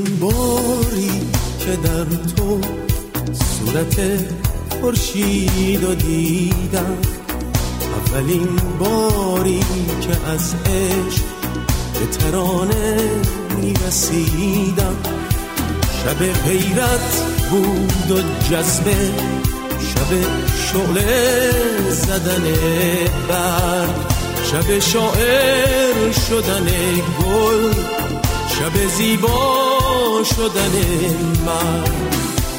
باری که در تو صورت خورشیدو دیدم، اولین باری که از عشق به ترانه میرسیدم. شب حیرت بود و جذبه، شب شعله زدن برگ، شب شاعر شدن گل، شب زیبا شدن مرد.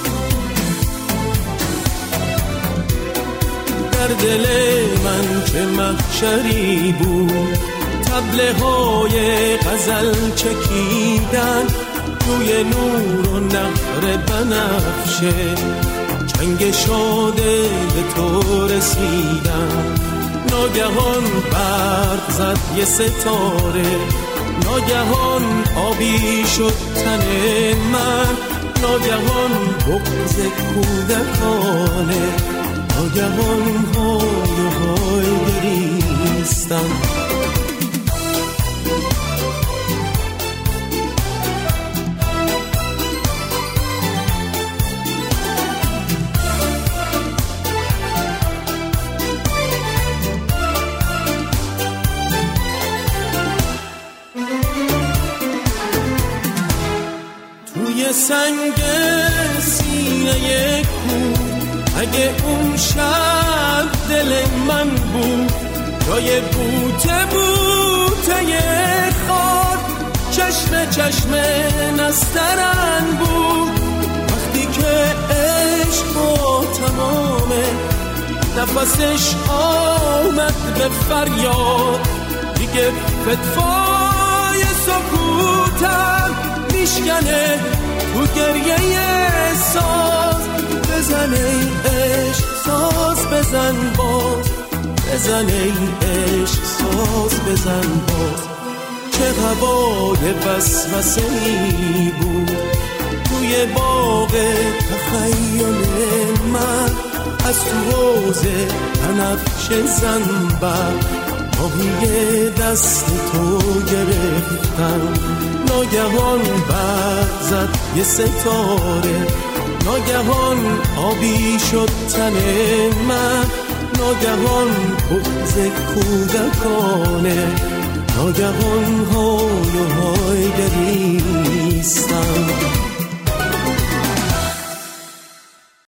در دل من چه محشری بود، طبله های غزل چکیدن روی نور و نهر بنفشه، چنگ شاده به تو رسیدن. ناگهان برق زد یه ستاره، ناگهان آبی شد تن من، ناگهان بغض کودکانه، ناگهان های و های گریستم. سنگ سینه کو، اگه اون شب دل من بود، جای بوته خار، چشم نسترن بود. وقتی که عشق با تمامه نفسش آمد به فریاد، دیگه فتوای سکوتم میشکنه تو گریه ساز. بزن ای عشق ساز بزن باز، بزن ای عشق ساز بزن باز. چه هوای وسوسه‌ای بود توی باغ تخیل من، از تو حوض بنفشه زنبق ماهی دست تو گرفتم. ناگهان برق زد یه ستاره، ناگهان آبی شد تن من، ناگهان بغض کودکانه، ناگهان های و های گریستم.